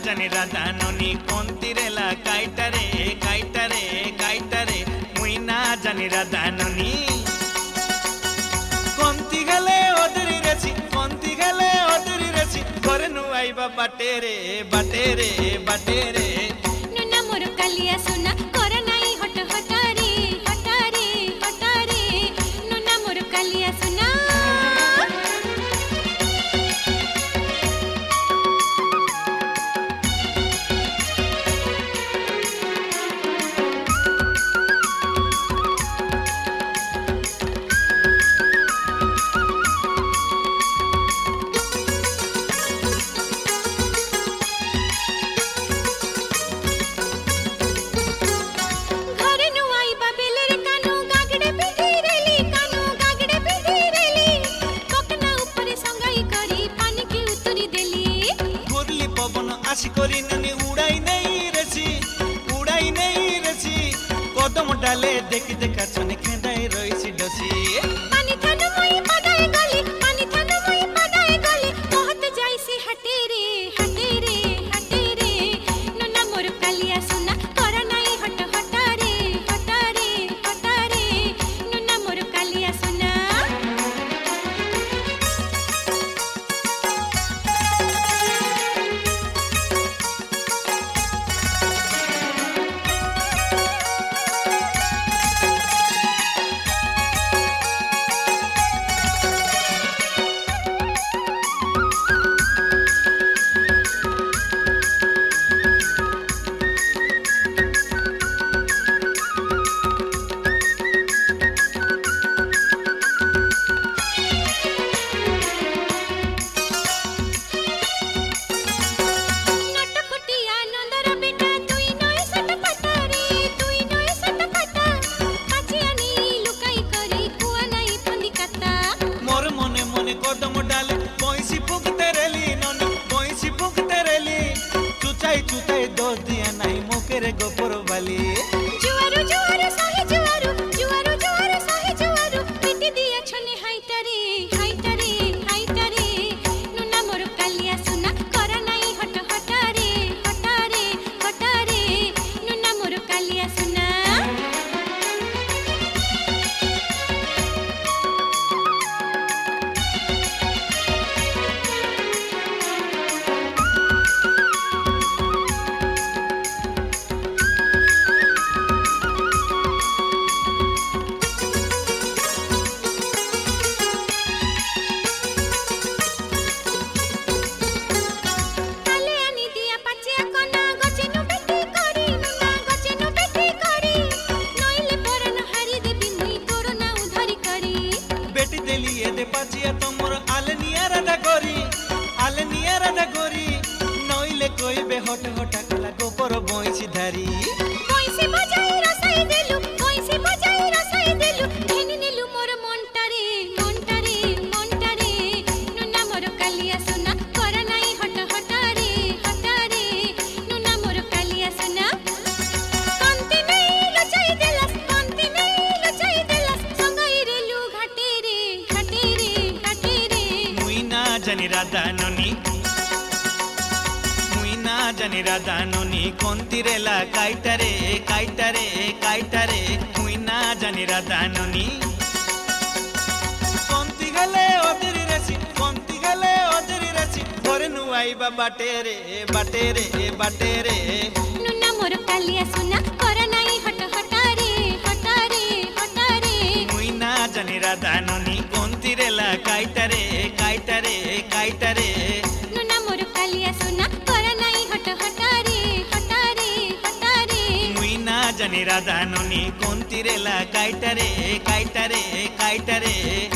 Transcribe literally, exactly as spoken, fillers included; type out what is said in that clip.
जानी राधा ननी कोंतिरेला काइटारे काइटारे काइटारे मुई ना जानी राधा ननी कोंती गले ओदरी रेसी कोंती गले ओदरी रेसी घरे नु आइबा बाटेरे बाटेरे बाटेरे नुना मोर कालिया सुना कोरा नाई हट हटारे हटारे हटारे नुना मोर कालिया सुना आशी करी ननी उड़ाई नहीं रेसी उड़ाई नहीं रेसी कदम डाले देखी देखा छने खेदाई रहीसी डसी पानी थानु मोई पदाए गली पानी थानु मोई पदाए गली बहुत जाईसी हटे रे हटे रे हटे रे नुना मोर कालिया सुना कोरा नाई हट हटारे हटारे हटारे नुना मोर कालिया सुना कदम डाले पैसी फुकते रेली ननी पैसी फुकते रेली चुचाई चुचाई दोष दिया नहीं मोकेरे गोपर वाली जुआरू जुआरू साहे जुआरू जुआरू जुआरू साहे जुआरू पिटी दिया छने हाइटारे हाइटारे हाइटारे नुना मोर कालिया सुना कोरा नाई हट हटारे हटारे हटारे नुना मोर कालिया सुना पाचिया तमोर आले निया राधा गोरी आले निया राधा गोरी नइले कोई बे हट हटा कला गोपर बइसी धारी बइसी बजाई रसाई देलु बइसी बजाई रसाई देलु घेनी नेलु मोर मनटारे मनटारे मनटारे नुना मोर कालिया सुना कोरा नाई हट हटारे हटारे नुना मोर कालिया सुना कांती नहीं लचाई देलस कांती नहीं लचाई देलस संगाई रेलु घाटे रे घाटे रे घाटे रे मुई ना जानी राधा ननी मुई ना जानी राधा ननी कोंतिरेला काइटारे काइटारे काइटारे मुई ना जानी राधा ननी कोंती गले ओदरी रेसी कोंती गले ओदरी रेसी घरे नु आइबा बाटेरे बाटेरे बाटेरे नुना मोर कालिया सुना कोरा नाई हट हटारे हटारे हटारे मुई ना जानी राधा ननी कोंतिरेला काइटारे काइटारे काइटारे नुना मोर कालिया सुना कोरा नाई हट हटारे हटारे हटारे मुई ना जानी राधा ननी कोंतिरेला काइटारे काइटारे काइटारे